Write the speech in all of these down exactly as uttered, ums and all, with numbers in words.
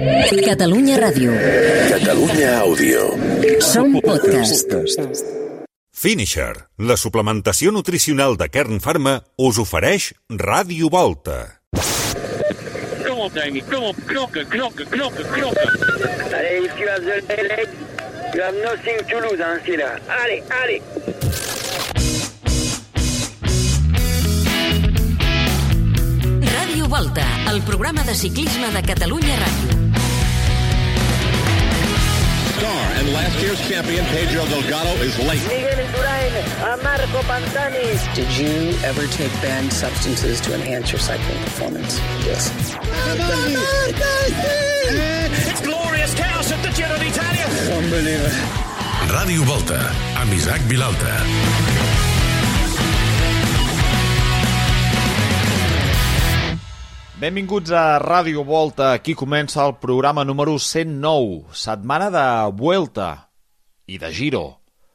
Catalunya Ràdio. Catalunya Àudio. Som podcast. Finisher, la suplementació nutricional de Kern Pharma, us ofereix Ràdio Volta. Come on, Damien. Come on, knocker, knocker, knocker, knocker. Allez, if you have the leg, you have nothing to lose, hein, c'est là. Allez, allez. Ràdio Volta, el programa de ciclisme de Catalunya Ràdio. Star and last year's champion Pedro Delgado is late. Miguel Indurain, a Marco Pantani. Did you ever take banned substances to enhance your cycling performance? Yes. It's glorious chaos at the Giro d'Italia. Unbelievable. Ràdio Volta, amb Isaac Vilalta. Benvinguts a Ràdio Volta. Aquí comença el programa número cent nou, setmana de Vuelta i de Giro.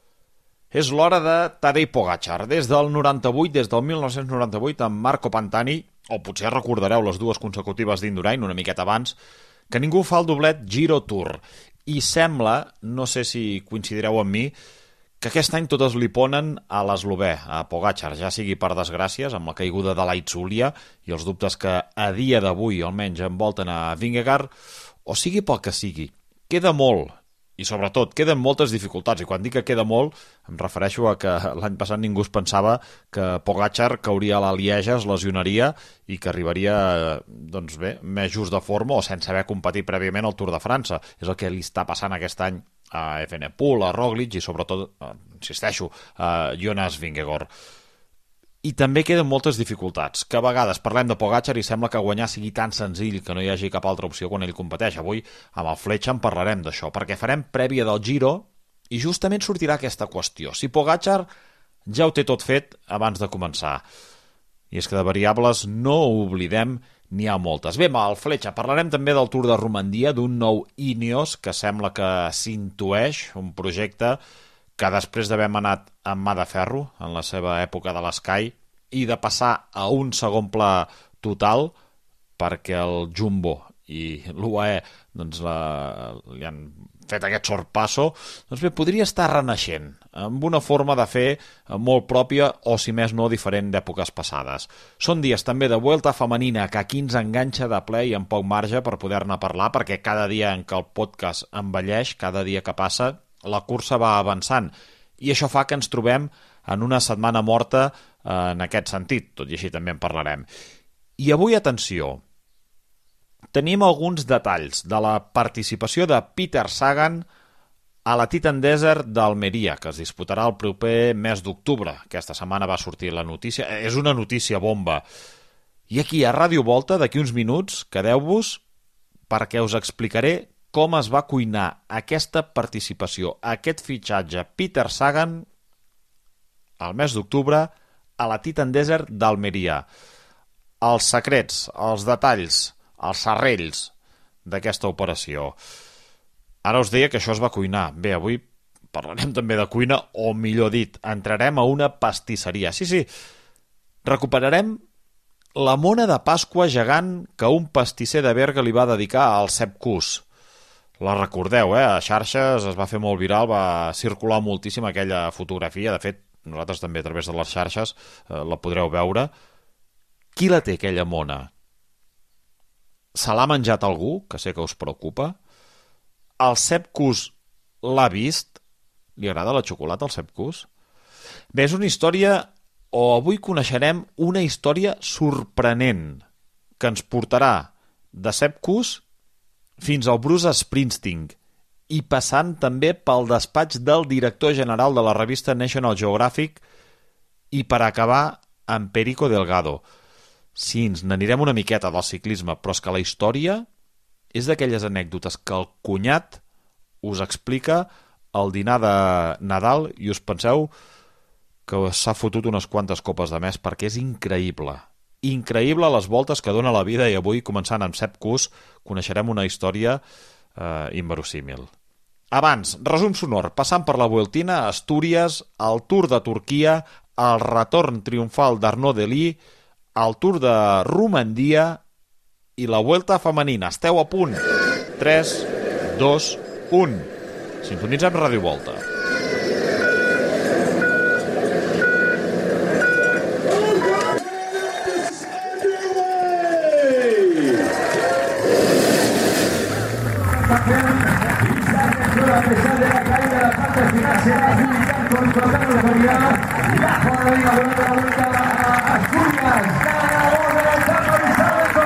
És l'hora de Tadej Pogačar. Des del noranta-vuit, des del mil nou-cents noranta-vuit, amb Marco Pantani, o potser recordareu les dues consecutives d'Indurain, una miqueta abans, que ningú fa el doblet Giro-Tour. I sembla, no sé si coincidireu amb mi, que aquest any totes li ponen a l'eslovè, a Pogačar, ja sigui per desgràcies, amb la caiguda de l'Aitzulia i els dubtes que a dia d'avui almenys envolten a Vingegaard, o sigui pel que sigui. Queda molt, i sobretot queden moltes dificultats, i quan dic que queda molt em refereixo a que l'any passat ningú es pensava que Pogačar cauria a la Lieja, es lesionaria i que arribaria, doncs bé, més just de forma o sense haver competit prèviament al Tour de França. És el que li està passant aquest any a Evenepoel, a Roglic i sobretot, eh, insisteixo, a Jonas Vingegaard. I també queden moltes dificultats, que a vegades parlem de Pogačar i sembla que guanyar sigui tan senzill que no hi hagi cap altra opció quan ell competeix. Avui amb el Fletxa en parlarem d'això, perquè farem prèvia del Giro i justament sortirà aquesta qüestió. Si Pogačar ja ho té tot fet abans de començar. I és que de variables no ho oblidem, n'hi ha moltes. Bé, amb el Fletxa parlarem també del Tour de Romandia, d'un nou Ineos que sembla que s'intueix, un projecte que després d'haver anat amb mà de ferro en la seva època de l'Sky i de passar a un segon pla total perquè el Jumbo i l'U A E doncs, la, li han fet aquest sorpasso, doncs bé, podria estar renaixent amb una forma de fer molt pròpia o, si més no, diferent d'èpoques passades. Són dies també de Vuelta femenina que aquí ens enganxa de ple i amb poc marge per poder-ne parlar, perquè cada dia en què el podcast envelleix, cada dia que passa, la cursa va avançant. I això fa que ens trobem en una setmana morta en aquest sentit, tot i així també en parlarem. I avui, atenció, tenim alguns detalls de la participació de Peter Sagan a la Titan Desert d'Almeria, que es disputarà el proper mes d'octubre. Aquesta setmana va sortir la notícia. És una notícia bomba. I aquí, a Ràdio Volta, d'aquí uns minuts, quedeu-vos, perquè us explicaré com es va cuinar aquesta participació, aquest fitxatge Peter Sagan al mes d'octubre a la Titan Desert d'Almeria. Els secrets, els detalls, els serrells d'aquesta operació. Ara us deia que això es va cuinar. Bé, avui parlarem també de cuina, o millor dit, entrarem a una pastisseria. Sí, sí, recuperarem la mona de Pasqua gegant que un pastisser de Berga li va dedicar al Sepp Kuss. La recordeu, eh? A xarxes es va fer molt viral, va circular moltíssim aquella fotografia. De fet, nosaltres també a través de les xarxes eh, la podreu veure. Qui la té, aquella mona? Se l'ha menjat algú, que sé que us preocupa? El Sepp Kuss l'ha vist? Li agrada la xocolata al Sepp Kuss? Bé, és una història, o avui coneixerem una història sorprenent que ens portarà de Sepp Kuss fins al Bruce Springsteen i passant també pel despatx del director general de la revista National Geographic i per acabar amb Perico Delgado. Sí, ens n'anirem una miqueta del ciclisme, però és que la història és d'aquelles anècdotes que el cunyat us explica al dinar de Nadal i us penseu que s'ha fotut unes quantes copes de més perquè és increïble. Increïble les voltes que dona la vida i avui, començant amb Sepp Kuss, coneixerem una història eh, inverosímil. Abans, resum sonor, passant per la Vueltina, Astúries, el Tour de Turquia, el retorn triomfal d'Arnaud Delis, el Tour de Romandia i la Vuelta femenina. Esteu a punt? tres, dos, u. Sintonitzem Ràdio Volta. A pesar de la caída de la parte final se va a adjudicar con total autoridad la jugada de la vuelta a la vuelta a Asturias, ganador de la etapa de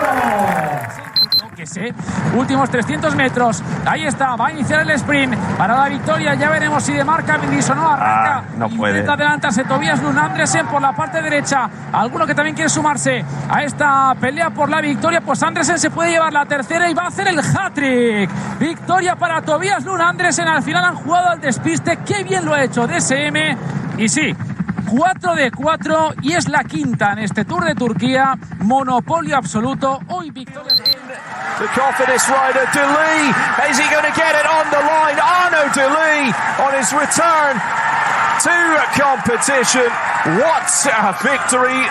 ¿eh? Últimos trescientos metros, ahí está, va a iniciar el sprint para la victoria, ya veremos si demarca Vindis o no, arranca, ah, no puede. Intenta adelantarse Tobias Lund Andresen por la parte derecha, alguno que también quiere sumarse a esta pelea por la victoria, pues Andresen se puede llevar la tercera y va a hacer el hat-trick, victoria para Tobias Lund Andresen, al final han jugado al despiste, qué bien lo ha hecho D S M, y sí, cuatro de cuatro y es la quinta en este Tour de Turquía, monopolio absoluto, hoy victoria. The confidence rider, De Lee, is he going to get it on the line? Arnaud De Lee on his return to competition. What a victory.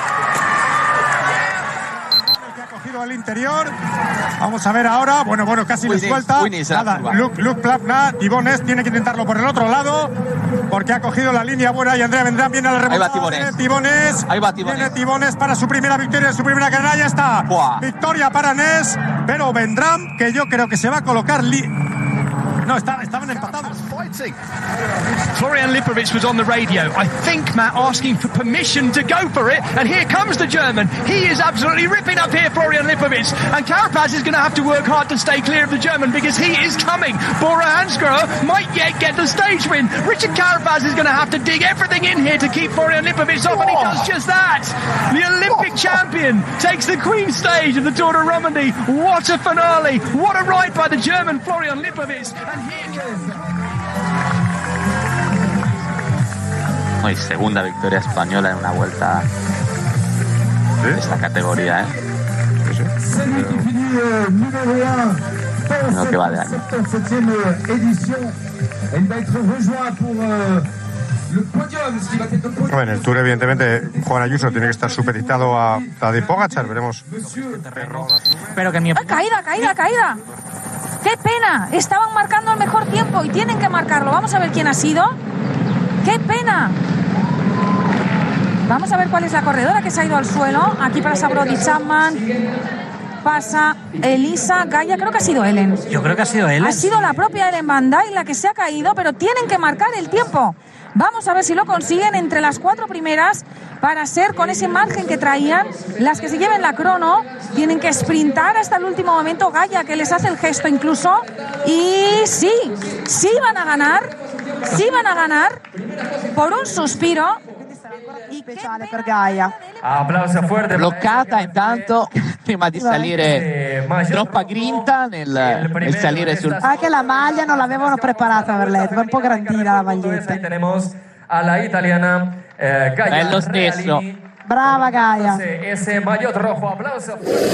Al interior, vamos a ver ahora, bueno, bueno, casi le suelta, nada, Luke, Luke Plapna, Tibones tiene que intentarlo por el otro lado, porque ha cogido la línea buena y Andrea Vendrán viene a la remontada, ahí va Tibones, Tibones, ahí va Tibones, viene Tibones para su primera victoria, su primera carrera, ya está, Buah. Victoria para Ness, pero Vendrán, que yo creo que se va a colocar, li... no, estaban, estaban empatados. Florian Lipovic was on the radio, I think, Matt, asking for permission to go for it, and here comes the German. He is absolutely ripping up here, Florian Lipovic, and Carapaz is going to have to work hard to stay clear of the German because he is coming. Bora Hansgrohe might yet get the stage win. Richard Carapaz is going to have to dig everything in here to keep Florian Lipovic off, and he does just that. The Olympic champion takes the Queen stage of the Tour de Romandie. What a finale! What a ride by the German Florian Lipovic, and here comes... Y segunda victoria española en una vuelta de esta categoría, ¿eh? No, que va de año. Bueno, el Tour, evidentemente, Juan Ayuso tiene que estar supeditado a Tadej Pogačar, veremos. Pero que mi... ¡Ah, caída, caída, caída! ¡Qué pena! Estaban marcando el mejor tiempo y tienen que marcarlo. Vamos a ver quién ha sido. ¡Qué pena! Vamos a ver cuál es la corredora que se ha ido al suelo. Aquí pasa Brody Chapman. Pasa Elisa Gaia. Creo que ha sido Ellen. Yo creo que ha sido Ellen. Ha sido la propia Ellen Van Dijk la que se ha caído, pero tienen que marcar el tiempo. Vamos a ver si lo consiguen entre las cuatro primeras para ser con ese margen que traían. Las que se lleven la crono tienen que sprintar hasta el último momento. Gaia, que les hace el gesto incluso. Y sí, sí van a ganar. Sí van a ganar por un suspiro. Speciale per Gaia. Applauso fuerte. Bloccata intanto prima di salire, troppa grinta nel, nel salire sul... Anche la maglia non l'avevano preparata per lei, va un po' grandina la maglietta. Tenemos a la italiana eh, Gaia. È lo stesso. Brava Gaia. Ese maillot rojo, applauso.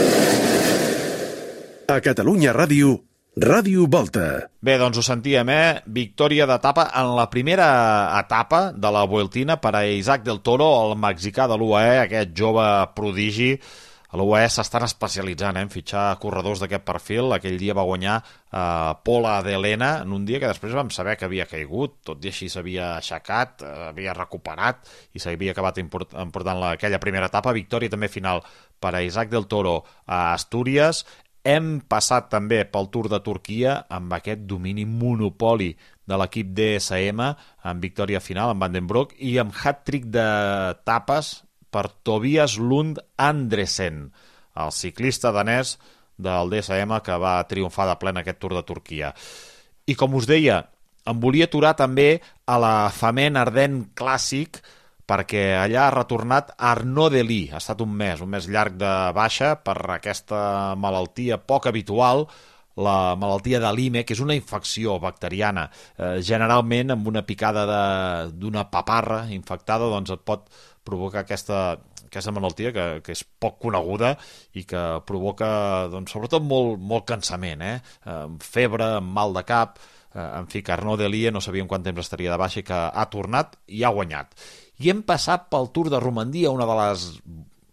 A Catalunya Ràdio, Ràdio Volta. Bé, doncs ho sentíem, eh? Victòria d'etapa en la primera etapa de la Vueltina per a Isaac del Toro, el mexicà de l'U A E, aquest jove prodigi. A l'U A E s'estan especialitzant eh, en fitxar corredors d'aquest perfil. Aquell dia va guanyar eh, Pola d'Helena en un dia que després vam saber que havia caigut, tot i així s'havia aixecat, eh, havia recuperat i s'havia acabat import emportant la, aquella primera etapa. Victòria també final per a Isaac del Toro a Astúries. Hem passat també pel Tour de Turquia amb aquest domini monopoli de l'equip D S M amb victòria final en Van den Broek i amb hat-trick d'etapes per Tobias Lund Andresen, el ciclista danès del D S M que va triomfar de ple en aquest Tour de Turquia. I com us deia, em volia aturar també a la Femén Ardent Clàssic perquè allà ha retornat Arnaud De Lee. Ha estat un mes, un mes llarg de baixa per aquesta malaltia poc habitual, la malaltia de l'I M E, que és una infecció bacteriana. Eh, generalment, amb una picada d'una paparra infectada, doncs et pot provocar aquesta, aquesta malaltia que, que és poc coneguda i que provoca, doncs, sobretot, molt, molt cansament, eh? Eh, febre, mal de cap... Eh, en fi, que Arnaud De Lee no sabíem quant temps estaria de baixa i que ha tornat i ha guanyat. I hem passat pel Tour de Romandie, una de les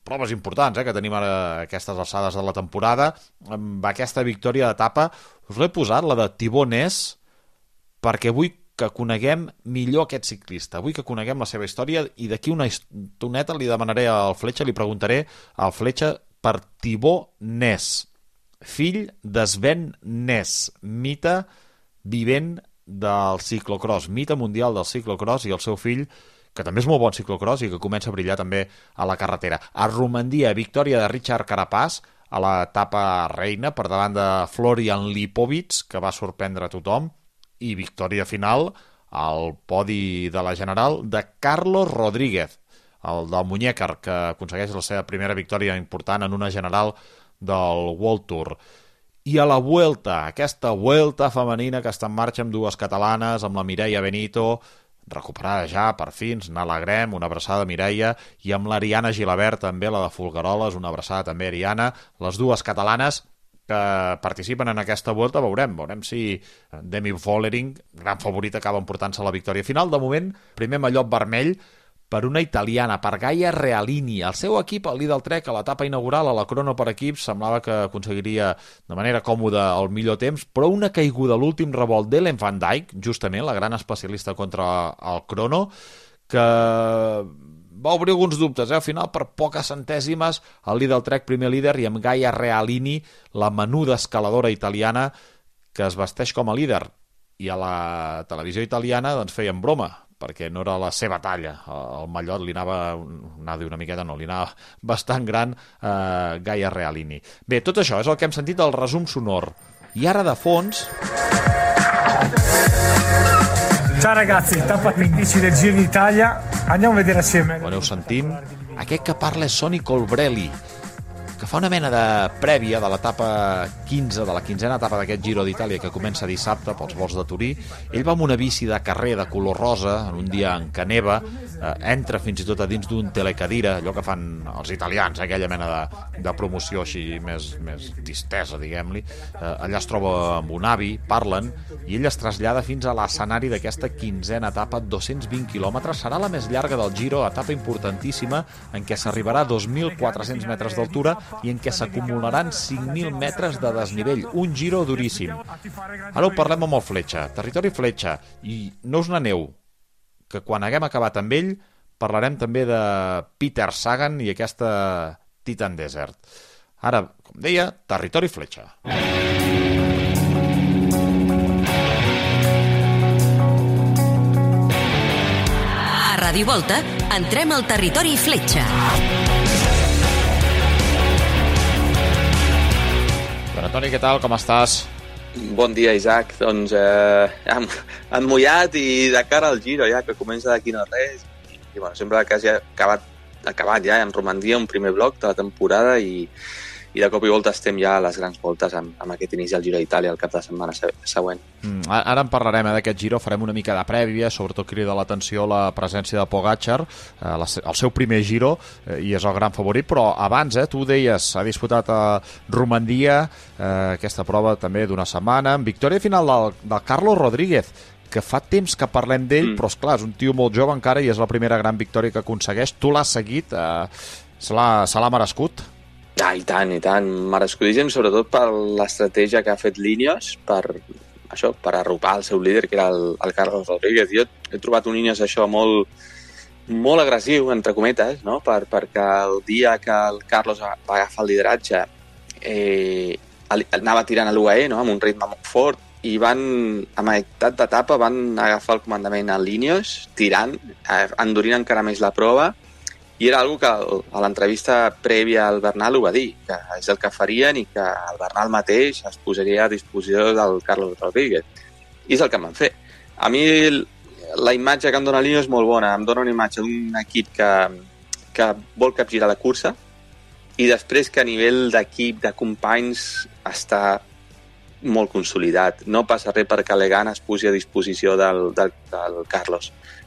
proves importants eh, que tenim ara a aquestes alçades de la temporada. Amb aquesta victòria d'etapa us l'he posat, la de Thibaut Ness, perquè vull que coneguem millor aquest ciclista, vull que coneguem la seva història, i d'aquí una estoneta li demanaré al Fletxa, li preguntaré al Fletxa per Thibaut Ness, fill de Sven Ness, mite vivent del ciclocross, mite mundial del ciclocross, i el seu fill, que també és molt bon ciclocross i que comença a brillar també a la carretera. A Romandia, victòria de Richard Carapaz a l'etapa reina per davant de Florian Lipovic, que va sorprendre a tothom, i victòria final al podi de la general de Carlos Rodríguez, el del Muñécar, que aconsegueix la seva primera victòria important en una general del World Tour. I a la Vuelta, aquesta Vuelta femenina que està en marxa amb dues catalanes, amb la Mireia Benito, recuperada ja, per fi, ens n'alegrem, una abraçada a Mireia, i amb l'Ariana Gilabert també, la de Folgueroles, una abraçada també a Ariana, les dues catalanes que participen en aquesta Vuelta. Veurem, veurem si Demi Vollering, gran favorita, acaba emportant-se la victòria final. De moment, primer mallot vermell per una italiana, per Gaia Realini. El seu equip, el Lidl Trek, a l'etapa inaugural, a la crono per equips, semblava que aconseguiria de manera còmoda el millor temps, però una caiguda a l'últim revolt d'Ellen van Dijk, justament, la gran especialista contra el crono, que va obrir alguns dubtes, eh? Al final, per poques centèsimes, el Lidl Trek primer líder, i amb Gaia Realini, la menuda escaladora italiana, que es vesteix com a líder. I a la televisió italiana doncs feien broma, perquè no era la seva talla. El mallot li anava, anava una miqueta, no, li anava bastant gran eh, Gaia Realini. Bé, tot això és el que hem sentit al resum sonor. I ara de fons... Ciao ragazzi, tappa quindici del Giro d'Italia. Andiamo a vedere assieme. Ho aneu sentint? Aquest que parla és Sonny Colbrelli, que fa una mena de prèvia de l'etapa quinze, de la quinzena etapa d'aquest Giro d'Itàlia, que comença dissabte pels volts de Turí. Ell va amb una bici de carrer de color rosa, en un dia en què neva, eh, entra fins i tot a dins d'un telecadira, allò que fan els italians, eh, aquella mena de, de promoció així més, més distesa, diguem-li. Eh, allà es troba amb un avi, parlen, i ell es trasllada fins a l'escenari d'aquesta quinzena etapa, dos-cents vint quilòmetres. Serà la més llarga del Giro, etapa importantíssima, en què s'arribarà a dos mil quatre-cents metres d'altura i en què s'acumularan cinc mil metres de desnivell. Un Giro duríssim. Ara ho parlem amb el Fletxa, territori Fletxa, i no us n'aneu, que quan haguem acabat amb ell parlarem també de Peter Sagan i aquesta Titan Desert. Ara, com deia, territori Fletxa. A Ràdio Volta entrem al territori Fletxa. Toni, què tal? Com estàs? Bon dia, Isaac. Doncs eh, emmullat i de cara al Giro, ja, que comença d'aquí no res. I bueno, sempre que hagi acabat, acabat ja en Romandia, un primer bloc de la temporada, i, i de cop i volta estem ja a les grans voltes amb, amb aquest inici al Giro d'Itàlia el cap de setmana següent. Mm, ara en parlarem eh, d'aquest Giro, farem una mica de prèvia, sobretot crida l'atenció la presència de Pogačar, eh, la, el seu primer Giro, eh, i és el gran favorit, però abans, eh, tu deies, ha disputat a Romandia, eh, aquesta prova també d'una setmana, amb victòria final del, del Carlos Rodríguez, que fa temps que parlem d'ell, mm. però esclar, és un tio molt jove encara i és la primera gran victòria que aconsegueix. Tu l'has seguit, eh, se l'ha merescut? Ah, i tant, i tant. Merescudíssim, sobretot per l'estratègia que ha fet Línios per, això, per arropar el seu líder, que era el, el Carlos Rodríguez. Jo he trobat un Línios això molt, molt agressiu, entre cometes, no? per, perquè el dia que el Carlos va agafar el lideratge eh, anava tirant a l'U A E, no? Amb un ritme molt fort, i van, a meitat d'etapa, van agafar el comandament a Línios, tirant, endurint encara més la prova, i era algo que a l'entrevista prèvia al Bernal ho va dir, que és el que farien i que el Bernal mateix es posaria a disposició del Carlos Rodríguez. I és el que em van fer. A mi la imatge que em dona Línios és molt bona, em dona una imatge d'un equip que, que vol capgirar la cursa, i després que a nivell d'equip, de companys, està molt consolidat. No passa res perquè Legan es posi a disposició del, del, del Carlos.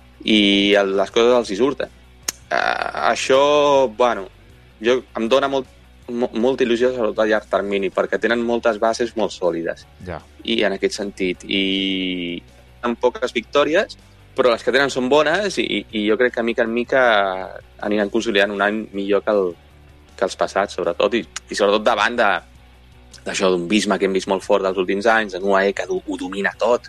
I el, les coses els hi surten. Uh, això, bueno, jo, em dona molt, mo, molta il·lusió sobretot a llarg termini, perquè tenen moltes bases molt sòlides. Ja. I en aquest sentit. I amb poques victòries, però les que tenen són bones, i, i jo crec que mica en mica aniran consolidant un any millor que el, que els passats, sobretot, i, i sobretot davant de, d'això d'un Visma que hem vist molt fort dels últims anys, en U A E que ho, ho domina tot.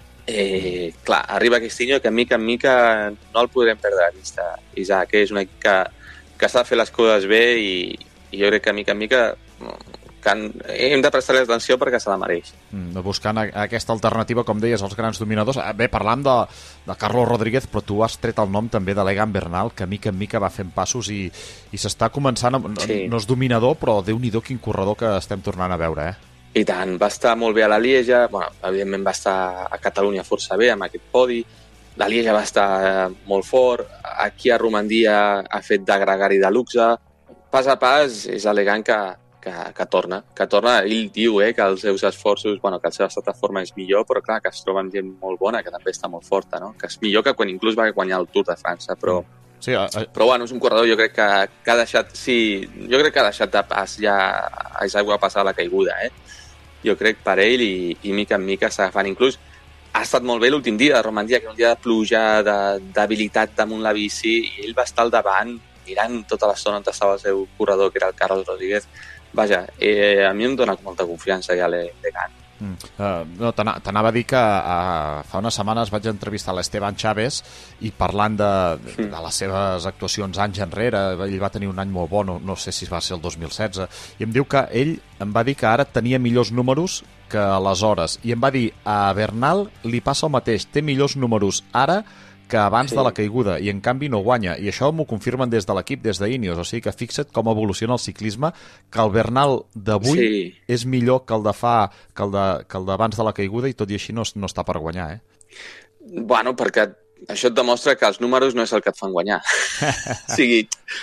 Eh, clar, arriba aquest any que mica en mica no el podrem perdre de vista. Isaac, que és un equip que, que s'ha de fer les coses bé i, i jo crec que mica en mica que hem de prestar-li atenció perquè se la mereix. Mm, buscant aquesta alternativa, com deies, als grans dominadors. Bé, parlam de, de Carlos Rodríguez, però tu has tret el nom també de l'Egan Bernal, que mica en mica va fent passos i, i s'està començant, a, sí. no és dominador, però Déu-n'hi-do quin corredor que estem tornant a veure, eh? I tant, va estar molt bé a la Lieja, bueno, evidentment va estar a Catalunya força bé amb aquest podi, la Lieja va estar molt fort, aquí a Romandia ha fet de gregari de luxe, pas a pas és elegant que Que, que torna, que torna, ell diu eh, que els seus esforços, bueno, que el seu estat de forma és millor, però clar, que es troba amb gent molt bona, que també està molt forta, no? Que és millor que quan inclús va guanyar el Tour de França, però, sí, a, a... però bueno, és un corredor, jo crec que, que ha deixat, sí, jo crec que ha deixat de pas ja a Isaac va passar la caiguda, eh? Jo crec per ell i, i mica en mica s'ha agafant, inclús ha estat molt bé l'últim dia de Romandia, que era un dia de pluja, d'habilitat damunt la bici, i ell va estar al davant, mirant tota l'estona on estava el seu corredor, que era el Carlos Rodríguez. Vaja, eh, a mi em dona molta confiança ja l'Egan. Mm. Uh, no, t'anava a dir que uh, fa unes setmanes vaig entrevistar l'Esteban Chaves i parlant de, de, de les seves actuacions anys enrere, ell va tenir un any molt bo, no, no sé si va ser el dos mil setze, i em diu que ell em va dir que ara tenia millors números que aleshores, i em va dir a Bernal li passa el mateix, té millors números ara que abans sí. de la caiguda, i en canvi no guanya, i això m'ho confirmen des de l'equip, des d'Ineos, o sigui que fixa't com evoluciona el ciclisme, que el Bernal d'avui sí. és millor que el de fa, que el de, que el d'abans de la caiguda, i tot i així no, no està per guanyar, eh? Bueno, perquè això et demostra que els números no és el que et fan guanyar. O sigui,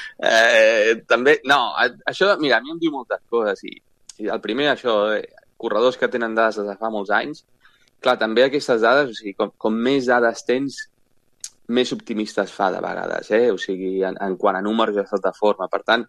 eh, també, no, això, mira, a mi em diu moltes coses, i, i el primer, això, eh, corredors que tenen dades des de fa molts anys, clar, també aquestes dades, o sigui, com, com més dades tens, més optimista es fa de vegades, eh? O sigui, en, en quant a números i estat de forma. Per tant,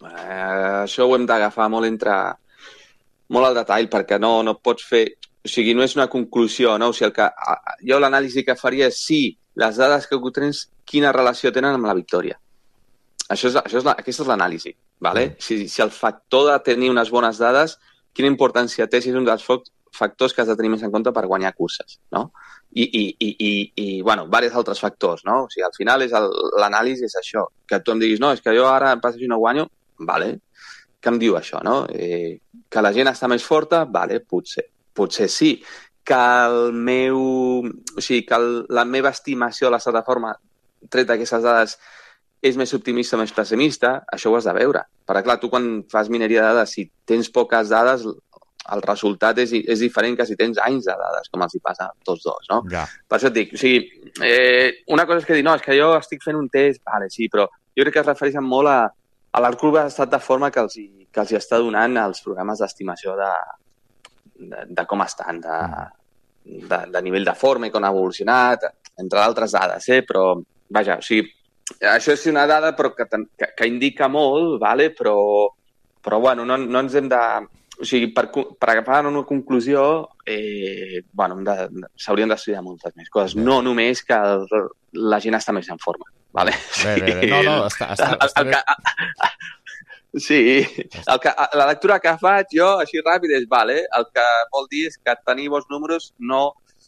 eh, això ho hem d'agafar molt entre molt al detall, perquè no, no pots fer... O sigui, no és una conclusió, no? O sigui, el que, jo l'anàlisi que faria és sí, les dades que tens, quina relació tenen amb la victòria. Això és, això és la, aquesta és l'anàlisi, ¿vale? Si, si el factor de tenir unes bones dades, quina importància té si és un dels factors que has de tenir més en compte per guanyar curses, no? I, i, i, i, i bueno, diversos altres factors, no? O sigui, al final és l'anàlisi és això, que tu em diguis, no, és que jo ara em passa si no guanyo, vale, què em diu això, no? Eh, que la gent està més forta, vale, potser, potser sí, que el meu, o sigui, que el, la meva estimació de l'estat de forma, tret d'aquestes dades, és més optimista o més pessimista, això ho has de veure. Perquè, clar, tu quan fas mineria de dades, si tens poques dades, el resultat és, és diferent que si tens anys de dades, com els hi passa a tots dos, no? Ja. Per això et dic, o sigui, eh, una cosa és que dir, no, és que jo estic fent un test, vale, sí, però jo crec que es refereixen molt a, a la curva d'estat de forma que els, hi, que els hi està donant els programes d'estimació de, de, de com estan, de, de, de nivell de forma i com ha evolucionat, entre d'altres dades, eh? Però, vaja, o sigui, això és una dada però que, que, que indica molt, vale? però, però bueno, no, no ens hem de... O sigui, per, per agafar una conclusió, eh, bueno, s'haurien d'estudiar moltes més coses. No només que el, la gent està més en forma. Vale? Bé, bé, bé. No, no, està, està, està bé. Sí, el que, la lectura que faig jo, així ràpid, és, vale, el que vol dir és que tenir bons números no,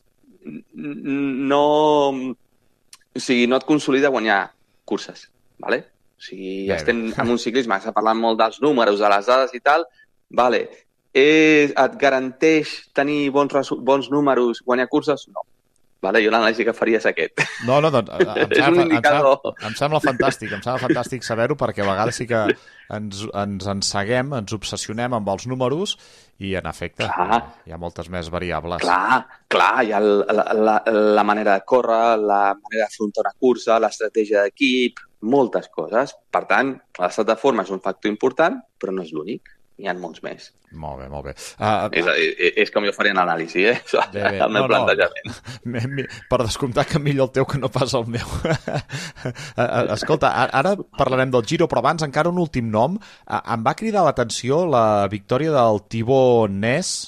no, o sigui, no et consolida guanyar curses. Vale? O sigui, bé, estem bé. en un ciclisme, s'ha parlat molt dels números, de les dades i tal. Vale. Eh, et garanteix tenir bons, bons números, guanyar curses? No. Vale? Jo l'anàlisi que faria és aquest. No, no, doncs em, és un indicador. Em, em sembla fantàstic, em sembla fantàstic saber-ho, perquè a vegades sí que ens, ens enceguem, ens obsessionem amb els números i, en efecte, clar. Hi ha moltes més variables. Clar, clar, hi ha la, la, la manera de córrer, la manera d'afrontar una cursa, l'estratègia d'equip, moltes coses. Per tant, l'estat de forma és un factor important, però no és l'únic. Hi ha molts més. Molt bé, molt bé. Uh, és, és, és com jo faria l'anàlisi, eh? Bé, bé. El meu no, plantejament. No. Per descomptar que millor el teu que no pas el meu. Escolta, ara parlarem del Giro, però abans encara un últim nom. Em va cridar l'atenció la victòria del Thibaut Ness,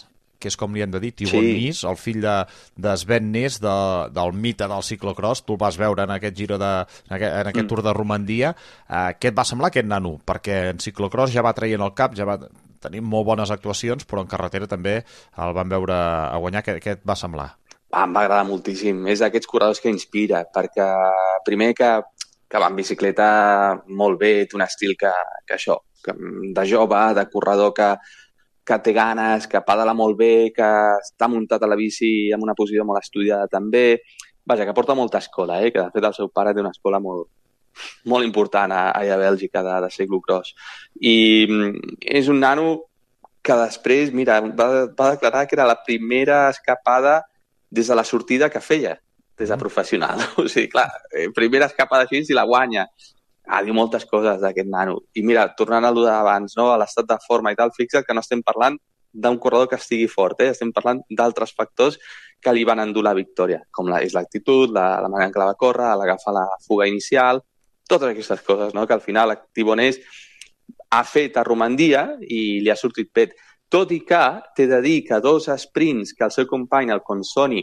que és com li hem de dir, Thibaut Sí. Nys, el fill de, de Sven Nys, de, del mite del ciclocross. Tu el vas veure en aquest giro de, en aquest, en aquest Mm. Tour de Romandia. Uh, què et va semblar aquest nano? Perquè en ciclocross ja va traient el cap, ja va tenir molt bones actuacions, però en carretera també el van veure a guanyar. Què, què et va semblar? Ah, em va agradar moltíssim. És d'aquests corredors que inspira, perquè primer que, que va en bicicleta molt bé, té un estil que, que això, que de jove, de corredor que, que té ganes, que pedala molt bé, que està muntat a la bici en una posició molt estudiada també. Vaja, que porta molta escola, eh? Que de fet el seu pare té una escola molt, molt important a, a Bèlgica de, de ciclocross. I és un nano que després, mira, va, va declarar que era la primera escapada des de la sortida que feia, des de professional. O sigui, clar, primera escapada així i la guanya. Ah, diu moltes coses d'aquest nano. I mira, tornant a allò d'abans, no? A l'estat de forma i tal, fixa't que no estem parlant d'un corredor que estigui fort, eh? Estem parlant d'altres factors que li van endur la victòria, com la, és l'actitud, la, la manera en què la va córrer, l'agafar la fuga inicial, totes aquestes coses, no? Que al final Thibonès ha fet a Romandia i li ha sortit pet. Tot i que t'he de dir que dos sprints que el seu company, el Consoni,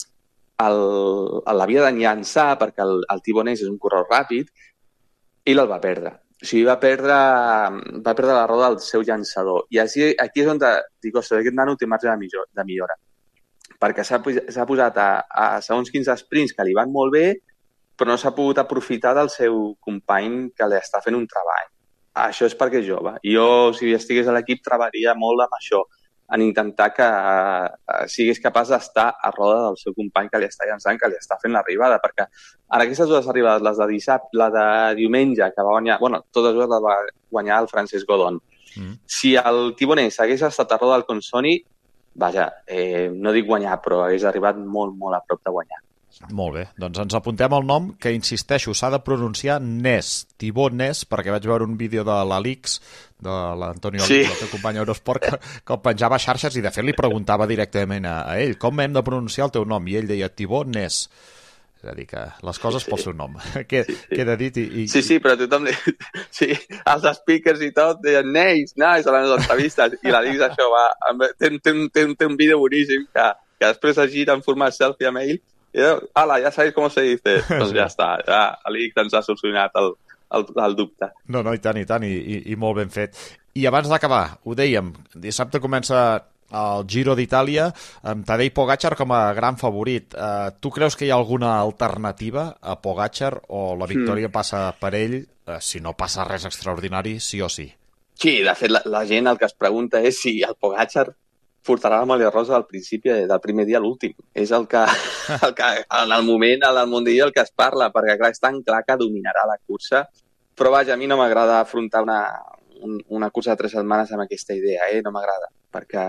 l'havia de llançar, perquè el, el Thibonès és un corredor ràpid, ell el va perdre. O sigui, va perdre, va perdre la roda del seu llançador. I així, aquí és on te, dic, ostres, aquest nano té marge de, millor, de millora. Perquè s'ha posat a, a segons quins sprints que li van molt bé, però no s'ha pogut aprofitar del seu company que li està fent un treball. Això és perquè és jove. Jo, si estigués a l'equip, treballaria molt amb això, en intentar que uh, siguis capaç d'estar a roda del seu company que li està llançant, que li està fent l'arribada, perquè en aquestes dues arribades, les de dissabte, la de diumenge, que va guanyar, bueno, totes dues les va guanyar el Francesc Godon. Mm. Si el Thibonès hagués estat a roda del Consoni, vaja, eh, no dic guanyar, però hagués arribat molt, molt a prop de guanyar. Molt bé, doncs ens apuntem el nom, que insisteixo, s'ha de pronunciar Nys, Thibaut Nys, perquè vaig veure un vídeo de l'Alix, de l'Antonio Alix, sí. El teu company Eurosport, que, que el penjava a xarxes i de fet li preguntava directament a, a ell com hem de pronunciar el teu nom, i ell deia Thibaut Nys. És a dir, que les coses sí, pel seu nom. Què sí, sí. Queda dit i, i... Sí, sí, però tothom... Sí, els speakers i tot deien Nys, Nys, a les entrevistes, i l'Alix això va... Té, té, té, té un vídeo boníssim que, que després es gira en format selfie amb ell. I diu, ala, ja sabeu com se dice. Doncs ja està, ja l'Alix ens ha solucionat el, el, el dubte. No, no, i tant, i tant, i, i, i molt ben fet. I abans d'acabar, ho dèiem, dissabte comença el Giro d'Itàlia amb Tadej Pogačar com a gran favorit. Uh, tu creus que hi ha alguna alternativa a Pogačar o la victòria mm. passa per ell, uh, si no passa res extraordinari, sí o sí? Sí, de fet, la, la gent el que es pregunta és si el Pogačar portarà la Molla Rosa del principi del primer dia a l'últim. És el que, el que en el moment, en el Mundial, el que es parla, perquè clar, és tan clar que dominarà la cursa. Però vaja, a mi no m'agrada afrontar una, un, una cursa de tres setmanes amb aquesta idea, eh? No m'agrada, perquè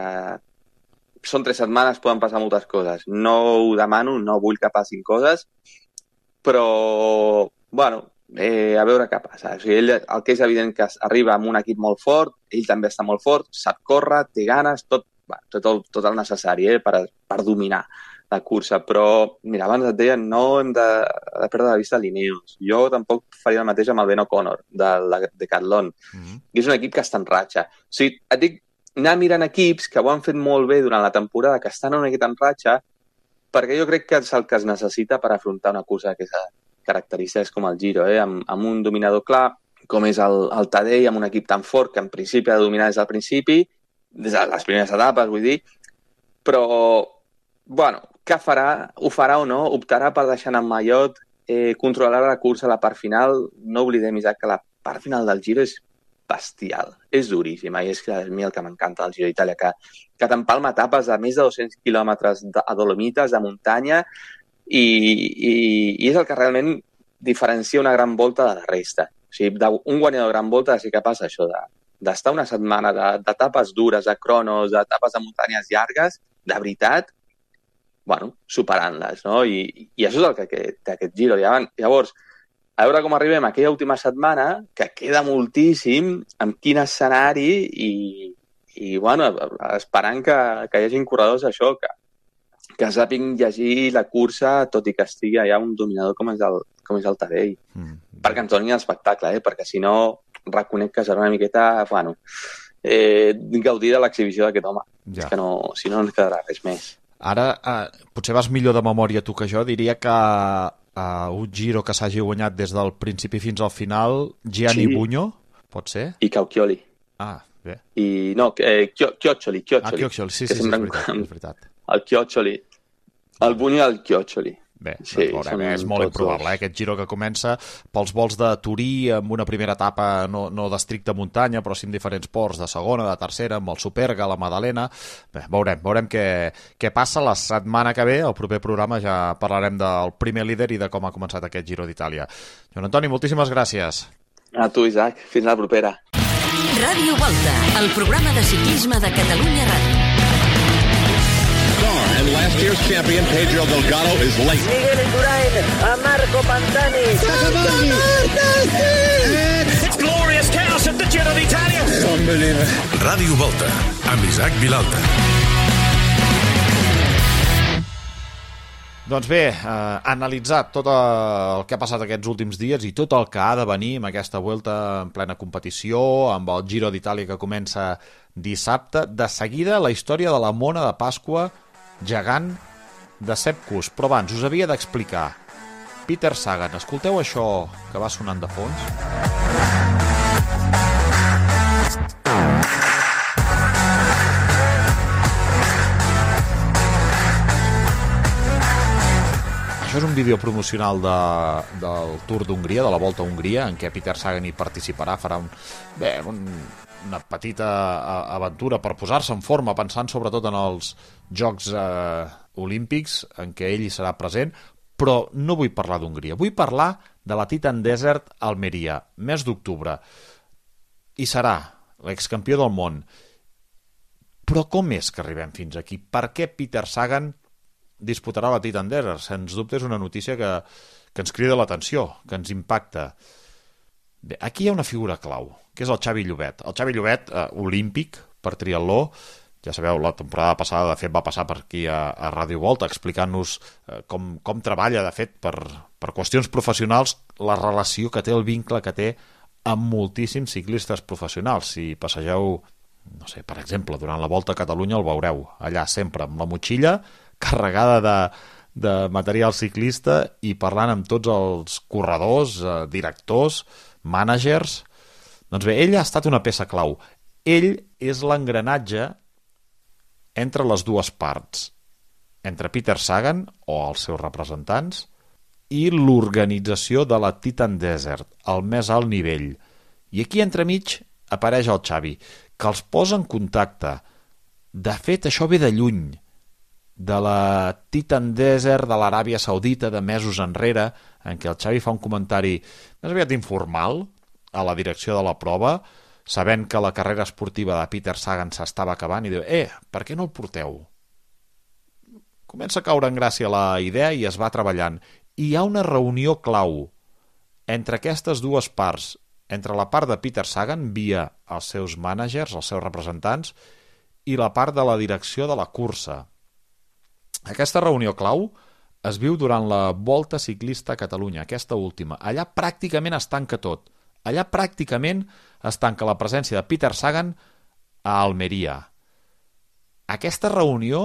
són tres setmanes, poden passar moltes coses. No ho demano, no vull que passin coses, però, bueno, eh, a veure què passa. O sigui, ell, el que és evident que arriba amb un equip molt fort, ell també està molt fort, sap córrer, té ganes, tot tot el, tot el necessari eh, per, per dominar la cursa, però mira, abans et deia, no hem de, de perdre de vista l'Ineos. Jo tampoc faria el mateix amb el Ben O'Connor de la Decathlon. Mm-hmm. És un equip que està en ratxa. O sigui, et dic, anar mirant equips que ho han fet molt bé durant la temporada, que estan una miqueta en ratxa, perquè jo crec que és el que es necessita per afrontar una cursa d'aquestes característiques com el Giro, eh, amb, amb un dominador clar, com és el, el Tadej, amb un equip tan fort que en principi ha de dominar des del principi, des de les primeres etapes, vull dir, però, bueno, què farà? Ho farà o no? Optarà per deixar en Maillot, eh, controlar la cursa a la part final. No oblidem, Isaac, que la part final del Giro és bestial, és duríssima, i és que a mi el que m'encanta del Giro d'Itàlia, que, que t'empalma etapes de més de dos-cents quilòmetres a Dolomites, de muntanya, i, i, i és el que realment diferencia una gran volta de la resta. O sigui, un guanyador de gran volta sí que passa això de d'estar una setmana d'etapes dures, de cronos, d'etapes de muntanyes llargues, de veritat, bueno, superant-les, no? I, i això és el que, que té aquest Giro. Llavors, a veure com arribem a aquella última setmana, que queda moltíssim, amb quin escenari, i, i bueno, esperant que, que hi hagi corredors això, que, que sàpiguen llegir la cursa, tot i que estigui allà un dominador com és el, com és el Tadej. Mm. Perquè ens doni l'espectacle, eh? Perquè si no, reconec que serà una miqueta, bueno, eh, gaudir de l'exhibició d'aquest home. Ja. És que no, si no ens quedarà res més. Ara, eh, potser vas millor de memòria tu que jo, diria que eh, un Giro que s'hagi guanyat des del principi fins al final, Gianni Sí. Bugno, pot ser? I Cauchioli. Ah, bé. I no, eh, Chio- Chioccioli, Chioccioli. Ah, Chioccioli, sí, que sí, sí, és semblen veritat, com és veritat. El Chioccioli. El Bugno i el Chioccioli. Bé, Sí, doncs veurem, són és molt tots improbable, eh? Aquest Giro que comença pels vols de Turí, amb una primera etapa no, no d'estricta muntanya, però sí amb diferents ports, de segona, de tercera, amb el Superga, la Madalena. Bé, veurem, veurem què, què passa la setmana que ve. Al proper programa ja parlarem del primer líder i de com ha començat aquest Giro d'Itàlia. Joan Antoni, moltíssimes gràcies. A tu, Isaac. Fins la propera. Ràdio Volta, el programa de ciclisme de Catalunya Ràdio. And last year's champion, Pedro Delgado, is late. Miguel Indurain a Marco Pantani. It's glorious chaos at the Giro d'Italia. Unbelievable. Ràdio Volta, amb Isaac Vilalta. Doncs bé, eh, analitzat tot el que ha passat aquests últims dies i tot el que ha de venir amb aquesta Vuelta en plena competició, amb el Giro d'Itàlia que comença dissabte, de seguida la història de la Mona de Pasqua gegant de Sepp Kuss. Però abans us havia d'explicar Peter Sagan. Escolteu això que va sonant de fons? Això és un vídeo promocional de, del Tour d'Hongria, de la Volta a Hongria, en què Peter Sagan hi participarà, farà un, bé, un, una petita aventura per posar-se en forma, pensant sobretot en els Jocs eh, Olímpics, en què ell hi serà present, però no vull parlar d'Hongria, vull parlar de la Titan Desert Almeria, mes d'octubre. Hi serà l'excampió del món. Però com és que arribem fins aquí? Per què Peter Sagan disputarà la Titan Desert? Sens dubte és una notícia que, que ens crida l'atenció, que ens impacta. Bé, aquí hi ha una figura clau, que és el Xavi Llobet. El Xavi Llobet, eh, olímpic per triatló, ja sabeu, la temporada passada, de fet, va passar per aquí a, a Ràdio Volta explicant-nos eh, com, com treballa, de fet, per, per qüestions professionals, la relació que té, el vincle que té amb moltíssims ciclistes professionals. Si passegeu, no sé, per exemple, durant la Volta a Catalunya el veureu allà sempre amb la motxilla carregada de, de material ciclista i parlant amb tots els corredors, eh, directors, mànagers. Doncs bé, ell ha estat una peça clau. Ell és l'engranatge entre les dues parts, entre Peter Sagan o els seus representants i l'organització de la Titan Desert, al més alt nivell. I aquí entremig apareix el Xavi, que els posa en contacte. De fet, això ve de lluny, de la Titan Desert de l'Aràbia Saudita de mesos enrere, en què el Xavi fa un comentari més aviat informal a la direcció de la prova, sabent que la carrera esportiva de Peter Sagan s'estava acabant, i diu, eh, per què no el porteu? Comença a caure en gràcia la idea i es va treballant. I hi ha una reunió clau entre aquestes dues parts, entre la part de Peter Sagan, via els seus mànagers, els seus representants, i la part de la direcció de la cursa. Aquesta reunió clau es viu durant la Volta Ciclista a Catalunya, aquesta última. Allà pràcticament es tanca tot. Allà pràcticament es tanca la presència de Peter Sagan a Almeria. Aquesta reunió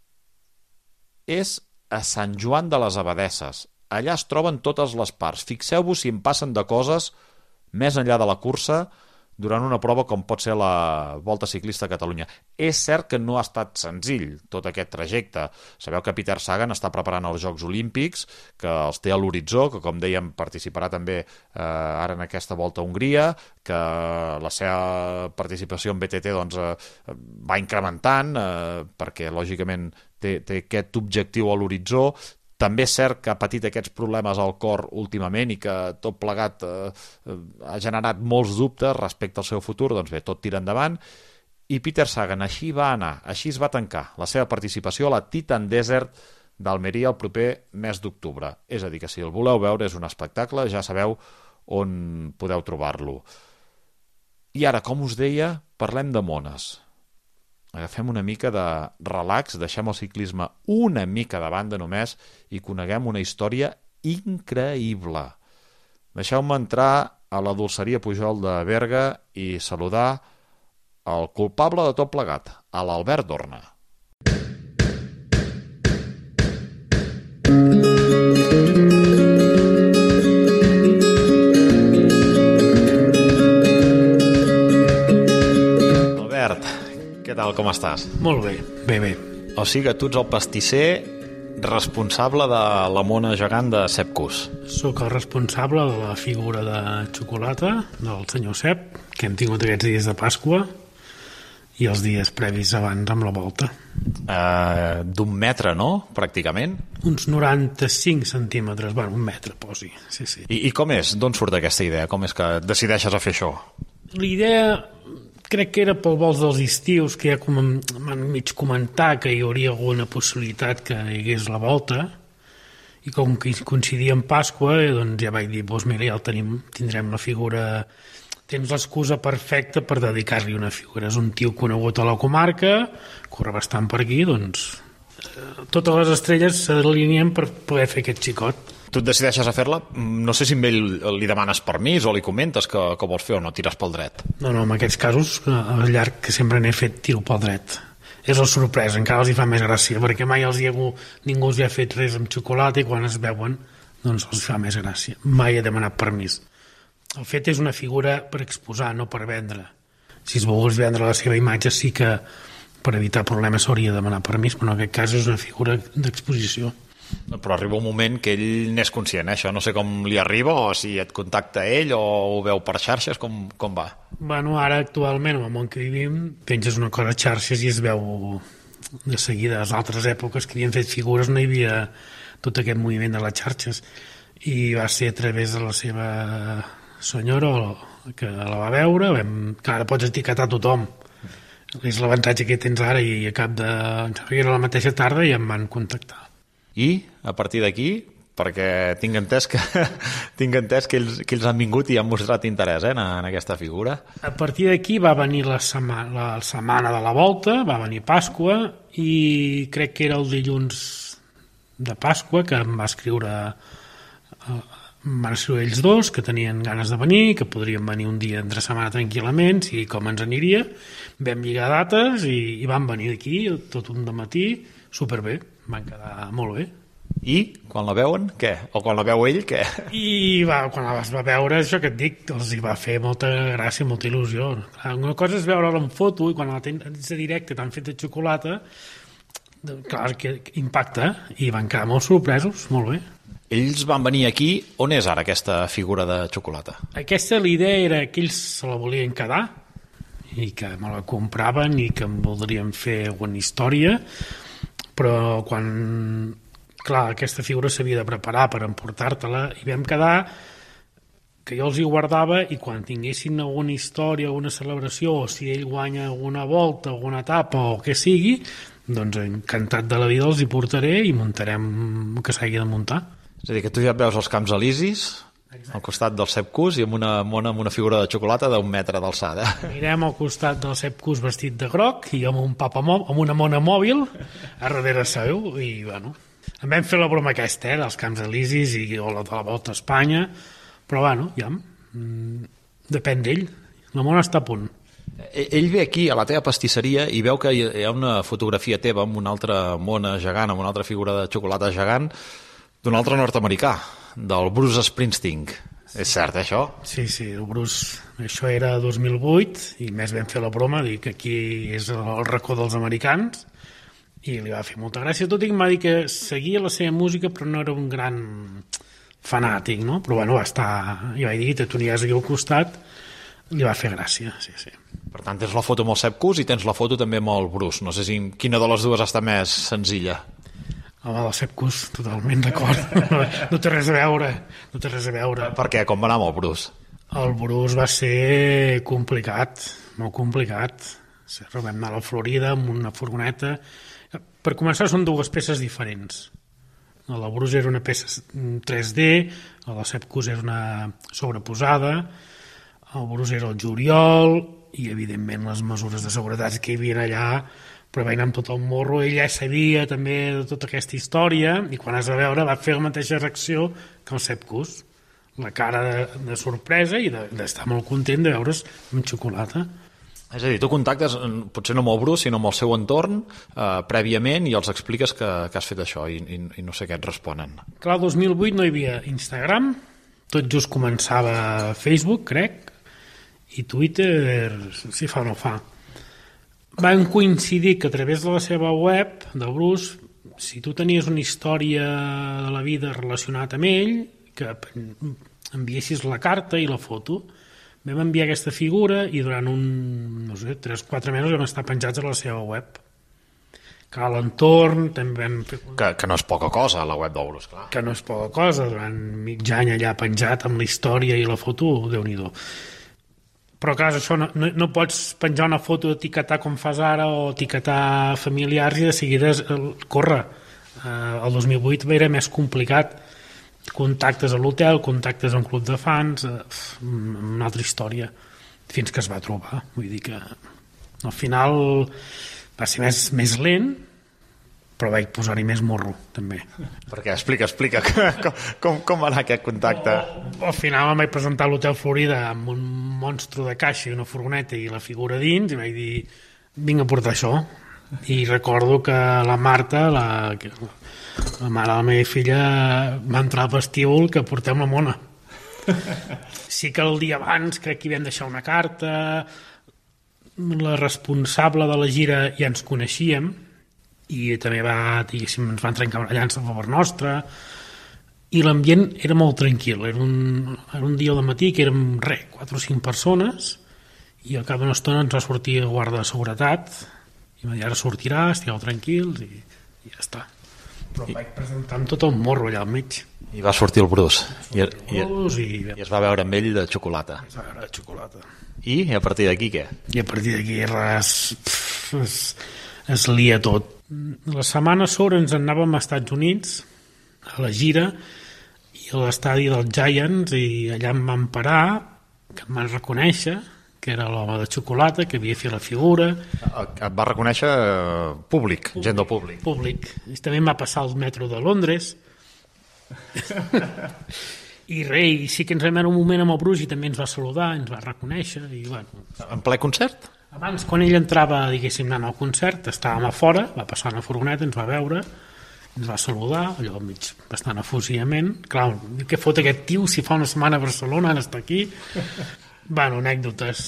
és a Sant Joan de les Abadesses. Allà es troben totes les parts. Fixeu-vos si en passen de coses més enllà de la cursa durant una prova com pot ser la Volta Ciclista a Catalunya. És cert que no ha estat senzill tot aquest trajecte. Sabeu que Peter Sagan està preparant els Jocs Olímpics, que els té a l'horitzó, que com dèiem participarà també eh, ara en aquesta Volta a Hongria, que la seva participació en B T T doncs, eh, va incrementant, eh, perquè lògicament té, té aquest objectiu a l'horitzó. També és cert que ha patit aquests problemes al cor últimament i que tot plegat eh, ha generat molts dubtes respecte al seu futur. Doncs bé, tot tira endavant. I Peter Sagan així va anar, així es va tancar la seva participació a la Titan Desert d'Almeria el proper mes d'octubre. És a dir, que si el voleu veure és un espectacle, ja sabeu on podeu trobar-lo. I ara, com us deia, parlem de mones. Agafem una mica de relax, deixem el ciclisme una mica de banda només i coneguem una història increïble. Deixeu-me entrar a la dolceria Pujol de Berga i saludar el culpable de tot plegat, a l'Albert Dorna. Albert, què tal, com estàs? Molt bé, bé, bé. O sigui que tu ets el pastisser responsable de la mona gegant de Sepp Kuss. Soc el responsable de la figura de xocolata del senyor Sepp, que hem tingut aquests dies de Pasqua i els dies previs abans amb la volta. Uh, d'un metre, no?, pràcticament? Uns noranta-cinc centímetres, bueno, un metre, posi. Sí, sí. I, I com és? D'on surt aquesta idea? Com és que decideixes a fer això? L'idea crec que era pel vols dels estius, que ja com m'han mig comentar que hi hauria alguna possibilitat que hi hagués la volta, i com que coincidia amb Pasqua, doncs ja vaig dir, doncs mira, ja el tenim, tindrem la figura, tens l'excusa perfecta per dedicar-li una figura. És un tio conegut a la comarca, corre bastant per aquí, doncs totes les estrelles s'alineen per poder fer aquest xicot. Tu et decideixes a fer-la, no sé si amb ell li demanes permís o li comentes que, que vols fer o no, tires pel dret. No, no, en aquests casos, al llarg que sempre n'he fet, tiro pel dret. És la sorpresa, encara els hi fa més gràcia, perquè mai els hi ha, ningú els hi ha fet res amb xocolata i quan es veuen, doncs els fa més gràcia. Mai he demanat permís. El fet és una figura per exposar, no per vendre. Si es volgués vendre la seva imatge, sí que per evitar problemes s'hauria de demanar permís, però en aquest cas és una figura d'exposició. Però arriba un moment que ell n'és conscient, eh? Això no sé com li arriba, o si et contacta ell o ho veu per xarxes, com, com va? Bueno, ara actualment, en el món que vivim, penges una cosa a xarxes i es veu de seguida. A les altres èpoques que havien fet figures no hi havia tot aquest moviment de les xarxes, i va ser a través de la seva senyora que la va veure, vam... que ara pots etiquetar tothom. És l'avantatge que tens ara, i a cap de... era la mateixa tarda i em van contactar. I, a partir d'aquí, perquè tinc entès que, tinc entès que, ells, que ells han vingut i han mostrat interès eh, en, en aquesta figura. A partir d'aquí va venir la setmana, la setmana de la volta, va venir Pasqua, i crec que era el dilluns de Pasqua que em va escriure, em van escriure ells dos, que tenien ganes de venir, que podrien venir un dia entre setmana tranquil·lament, i com ens aniria. Vam lligar dates i, i van venir d'aquí tot un dematí, superbé. Van quedar molt bé. I, quan la veuen, què? O quan la veu ell, què? I va, quan les va veure, això que et dic, els hi va fer molta gràcia, molta il·lusió. Clar, una cosa és veure-la en foto, i quan la tens de directe, t'han fet de xocolata, clar que impacta, i van quedar molt sorpresos, molt bé. Ells van venir aquí. On és ara aquesta figura de xocolata? Aquesta, l'idea era que ells se la volien quedar, i que me la compraven, i que em voldrien fer alguna història, però quan, clar, aquesta figura s'havia de preparar per emportar-te-la, i vam quedar que jo els hi guardava, i quan tinguessin alguna història, alguna celebració, o si ell guanya alguna volta, alguna etapa, o què sigui, doncs encantat de la vida els hi portaré i muntarem el que s'hagi de muntar. És a dir, que tu ja et veus els Camps Elisis, al costat del Sepp Kuss, i amb una mona amb una figura de xocolata d'un metre d'alçada. Mirem al costat del Sepp Kuss vestit de groc i amb un papa amb una mona mòbil a darrere seu, i bueno, em vam fer la broma aquesta, eh, dels Camps Elisis i o la de la Volta a Espanya, però bueno, ja depèn d'ell, la mona està a punt. Ell ve aquí a la teva pastisseria i veu que hi ha una fotografia teva amb una altra mona gegant, amb una altra figura de xocolata gegant d'un altre nord-americà, del Bruce Springsteen. És cert, això? Sí, sí, el Bruce, això era dos mil vuit, i més vam fer la broma, dir que aquí és el racó dels americans, i li va fer molta gràcia, tot i que em va dir que seguia la seva música, però no era un gran fanàtic, no? Però bueno, va estar, i vaig dir, te tenies aquí al costat, li va fer gràcia, sí, sí. Per tant, tens la foto amb el Sepp Kuss i tens la foto també amb el Bruce. No sé si quina de les dues està més senzilla. Home, del Sepp Kuss, totalment d'acord. No, no té res a veure, no té res a veure. Per què? Com va anar amb el Bruce? El Bruce va ser complicat, molt complicat. Vam anar a la Florida amb una furgoneta. Per començar, són dues peces diferents. La Bruce era una peça tres D, la Sepp Kuss era una sobreposada, el Bruce era el juliol, i evidentment les mesures de seguretat que hi havia allà, però va anar amb tot el morro, ell ja sabia també de tota aquesta història, i quan es va veure va fer la mateixa reacció que el Sepp Kuss, la cara de, de sorpresa i d'estar de, molt content de veure's amb xocolata. És a dir, tu contactes, potser no amb el Bruce, sinó amb el seu entorn, eh, prèviament, i els expliques que, que has fet això, i, i, i no sé què et responen. Clar, el dos mil vuit no hi havia Instagram, tot just començava Facebook, crec, i Twitter, si fa o no fa. Van coincidir que a través de la seva web, de Bruce, si tu tenies una història de la vida relacionada amb ell, que enviessis la carta i la foto, vam enviar aquesta figura i durant un, no sé, tres o quatre mesos vam estar penjats a la seva web. Que a l'entorn també vam fer... Que, que no és poca cosa, la web d'Obrus, clar. Que no és poca cosa, durant mig any allà penjat amb la història i la foto, Déu-n'hi-do. Però clar, això no, no, no pots penjar una foto, etiquetar com fas ara o etiquetar familiars i de seguida corre. Eh, el dos mil vuit era més complicat. Contactes a l'hotel, contactes a un club de fans, eh, una altra història, fins que es va trobar. Vull dir que al final va ser més, més lent, però vaig posar-hi més morro, també. Per què? Explica, explica, com, com, com va anar aquest contacte? O, al final em vaig presentar a l'Hotel Florida amb un monstru de caixa i una furgoneta i la figura dins, i vaig dir, vinc a portar això. I recordo que la Marta, la... la mare de la meva filla, va entrar al vestíbul que portem la mona. Sí que el dia abans crec que hi vam deixar una carta, la responsable de la gira ja ens coneixíem i també va, diguéssim, ens van trencar una llança a favor nostre, i l'ambient era molt tranquil. Era un, era un dia al matí que érem res, quatre o cinc persones, i al cap d'una estona ens va sortir el guarda de seguretat i va dir, ara sortirà, estigueu tranquils, i, i ja està. Però I... vaig presentar amb tot el morro allà al mig. I va sortir el Bruce. I, i, i... i es va veure amb ell de xocolata. Es va veure de xocolata. I, I a partir d'aquí què? I a partir d'aquí res... Pff, es, es lia tot. La setmana a sobre ens anàvem als Estats Units a la gira i a l'estadi dels Giants, i allà em van parar, que em van reconèixer que era l'home de xocolata, que havia fet la figura. Et va reconèixer públic, públic gent del públic. Públic. I també em va passar al metro de Londres. I res, i sí que ens vam anar un moment amb el Bruce i també ens va saludar, ens va reconèixer. I, bueno, en ple concert? Abans, quan ell entrava, diguéssim, anant al concert, estàvem a fora, va passar una furgoneta, ens va veure, ens va saludar, allò al mig bastant efusivament. Clar, què fot aquest tio si fa una setmana a Barcelona, ara està aquí? Bueno, anècdotes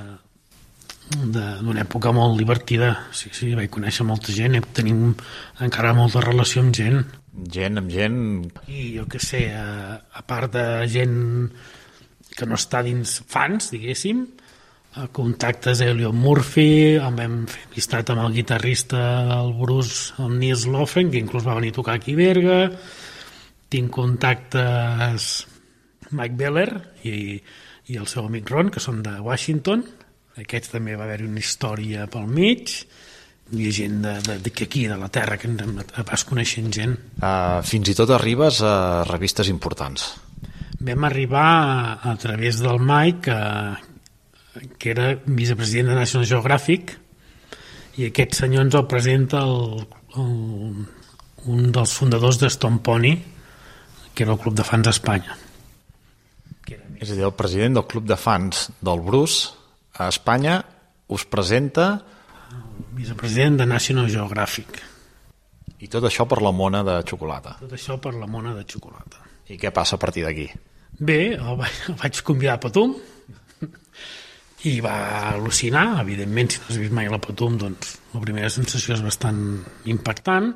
d'una època molt divertida. Sí, sí, vaig conèixer molta gent, tenim encara molta relació amb gent. Gent, amb gent... I jo què sé, a, a part de gent que no està dins fans, diguéssim, contactes a Elliot Murphy, em vam fer amistat amb el guitarrista del Bruce, el Nils Lofgren, que inclús va venir a tocar aquí a Berga. Tinc contactes Mike Beller i... i el seu amic Ron, que són de Washington. Aquests també va haver-hi una història pel mig. Hi havia gent de, de, de, aquí, de la terra, que vas coneixent gent. Uh, fins i tot arribes a revistes importants. Vam arribar a, a través del Mike, que, que era vicepresident de National Geographic, i aquest senyor ens el presenta el, el, un dels fundadors de Stone Pony, que era el club de fans d'Espanya. És a dir, el president del club de fans del Bruce a Espanya us presenta... El vicepresident de National Geographic. I tot això per la mona de xocolata. Tot això per la mona de xocolata. I què passa a partir d'aquí? Bé, el vaig, el vaig convidar a Patum i va al·lucinar. Evidentment, si no has vist mai la Patum, doncs la primera sensació és bastant impactant.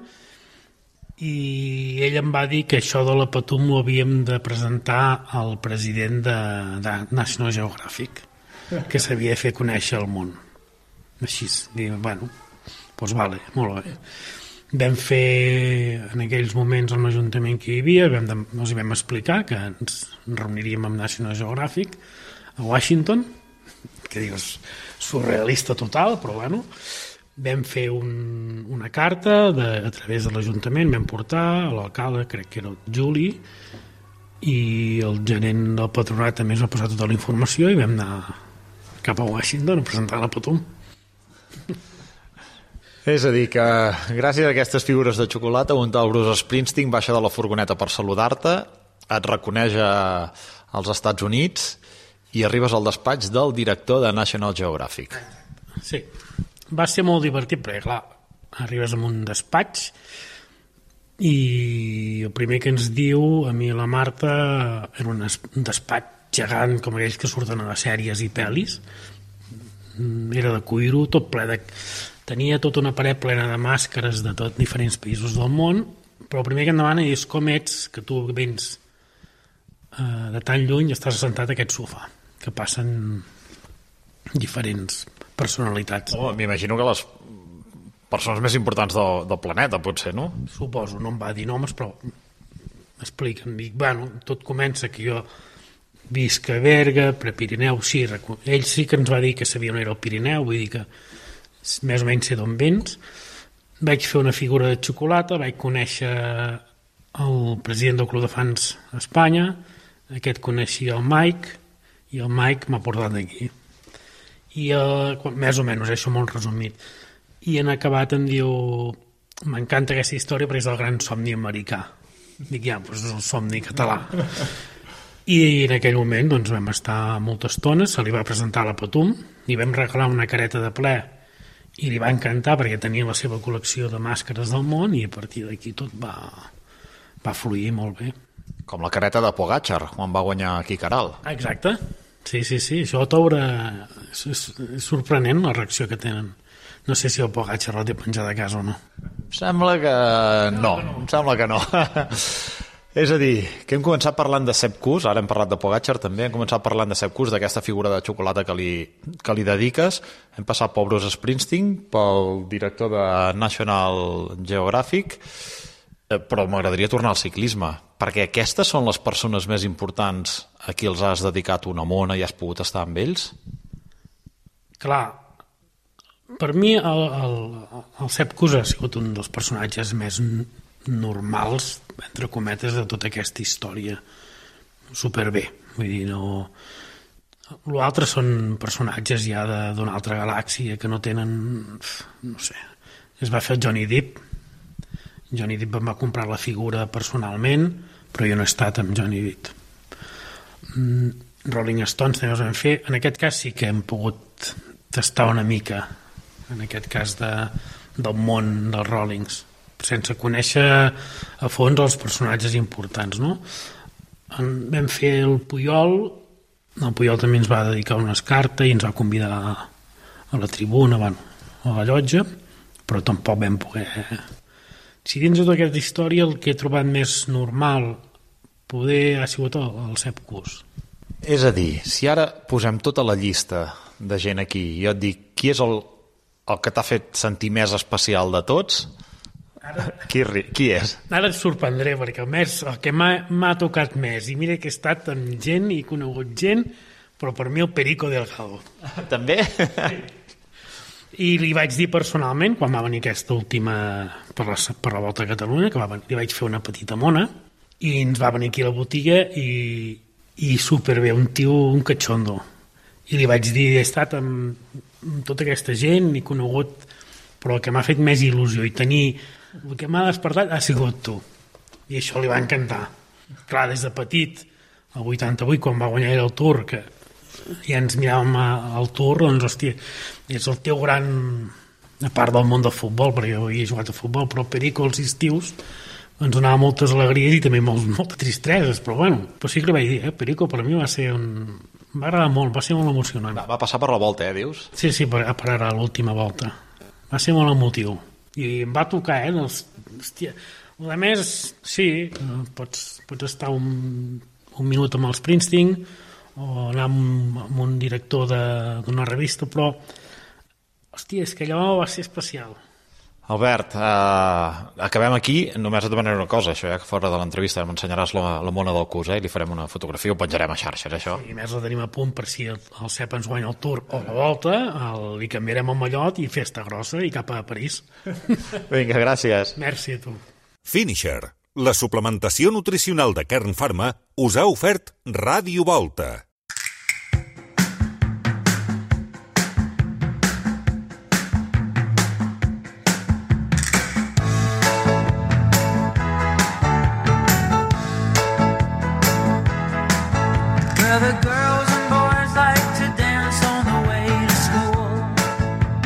I ell em va dir que això de la Patum ho havíem de presentar al president de, de National Geographic, que s'havia de fer conèixer al món. Així, dir, bueno, doncs vale, molt bé. Vam fer en aquells moments en l'Ajuntament que hi havia, vam de, els vam explicar que ens reuniríem amb National Geographic a Washington, que dius surrealista total, però bueno. Vam fer un, una carta de, a través de l'Ajuntament, vam portar a l'alcalde, crec que era el Juli, i el gerent del patronat també ens va posar tota la informació i vam anar cap a Washington a presentar la Patum. És a dir, que gràcies a aquestes figures de xocolata, un tal Bruce Springsteen baixa de la furgoneta per saludar-te, et reconeix als Estats Units i arribes al despatx del director de National Geographic. Sí, va ser molt divertit, perquè clar, arribes a un despatx i el primer que ens diu a mi i la Marta era un despatx gegant com aquells que surten a les sèries i pel·lis, era de cuiro, tot ple de... tenia tota una paret plena de màscares de tot diferents països del món, però el primer que em demana és com ets, que tu vens eh, de tan lluny, estàs assentat a aquest sofà, que passen diferents personalitats. Oh, m'imagino que les persones més importants del, del planeta, potser, no? Suposo, no em va dir noms, però expliquen. Dic, bueno, tot comença que jo visc a Berga, Prepirineu, sí, ell sí que ens va dir que sabia on era el Pirineu, vull dir que més o menys sé d'on vens. Vaig fer una figura de xocolata, vaig conèixer el president del Club de Fans a Espanya, aquest coneixia el Mike, i el Mike m'ha portat d'aquí. I el, més o menys, això molt resumit. I en acabat em diu, m'encanta aquesta història perquè és el gran somni americà. Dic, ja, doncs és el somni català. I en aquell moment doncs, vam estar molta estona, se li va presentar a la Patum, li vam regalar una careta de ple i li va encantar perquè tenia la seva col·lecció de màscares del món i a partir d'aquí tot va, va fluir molt bé. Com la careta de Pogačar, quan va guanyar Quicaral. Exacte. Sí, sí, sí, això t'haurà... És, és, és sorprenent la reacció que tenen. No sé si el Pogačar la té penjada a casa o no. Em sembla que no, em sembla que no. És a dir, que hem començat parlant de Sepp Kuss, ara hem parlat de Pogačar també, hem començat parlant de Sepp Kuss, d'aquesta figura de xocolata que li, que li dediques. Hem passat pel Bruce Springsteen, pel director de National Geographic, però m'agradaria tornar al ciclisme, perquè aquestes són les persones més importants a qui els has dedicat una mona i has pogut estar amb ells? Clar, per mi el, el, el Sepp Kuss ha sigut un dels personatges més normals, entre cometes, de tota aquesta història. Superbé, vull dir, no... L'altre són personatges ja d'una altra galàxia que no tenen... no sé... Es va fer el Johnny Depp. Johnny Depp em va comprar la figura personalment, però jo no he estat amb Johnny Depp. Mm, Rolling Stones també els vam fer. En aquest cas sí que hem pogut tastar una mica, en aquest cas de, del món dels Rollings, sense conèixer a fons els personatges importants, no? En, vam fer el Puyol, el Puyol també ens va dedicar unes cartes i ens va convidar a, a la tribuna, bueno, a la llotja, però tampoc vam poder... Si dins de tota aquesta història el que he trobat més normal poder ha sigut el, el Sepp Kuss. És a dir, si ara posem tota la llista de gent aquí i jo et dic qui és el, el que t'ha fet sentir més especial de tots, ara, qui, qui és? Ara et sorprendré perquè el, més, el que m'ha tocat més, i mira que he estat amb gent i conegut gent, però per mi el Perico Delgado. També? Sí. I li vaig dir personalment, quan va venir aquesta última per la, per la Volta a Catalunya, que va, li vaig fer una petita mona, i ens va venir aquí a la botiga i, i superbé, un tio, un catxondo. I li vaig dir, he estat amb, amb tota aquesta gent, i conegut, però el que m'ha fet més il·lusió i tenir, el que m'ha despertat ha sigut tu. I això li va encantar. Clar, des de petit, el vuitanta-vuit, quan va guanyar el Tour, que ja ens miràvem al Tour, doncs, hòstia, és el teu gran, a part del món del futbol, perquè jo havia jugat a futbol, però el Perico als estius ens donava moltes alegries i també molt, moltes tristreses, però bueno, però sí que li vaig dir, eh, Perico per mi va ser un... va agradar molt, va ser molt emocionant. Va, va passar per la volta, eh, dius? Sí, sí, per, per ara, l'última volta. Va ser molt emotiu. I em va tocar, eh, els... hòstia, a més, sí, pots, pots estar un, un minut amb el Springsteen, o anar amb, amb un director d'una revista, però hòstia, és que allò va ser especial. Albert, eh, acabem aquí, només et demanaré una cosa, això ja que fora de l'entrevista m'ensenyaràs la, la mona del Kuss, eh, i li farem una fotografia, ho penjarem a xarxes, això. Sí, i més la tenim a punt per si el, el Sepp ens guanya el Tour o la Volta, el, li canviarem el mallot i festa grossa i cap a París. Vinga, gràcies. Merci a tu. Finisher, la suplementació nutricional de Kern Pharma, us ha ofert Ràdio Volta. The girls and boys like to dance on the way to school.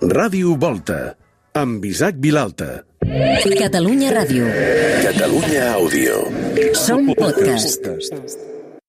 Ràdio Volta, amb Isaac Vilalta. Catalunya Ràdio. Catalunya Àudio. Som podcast.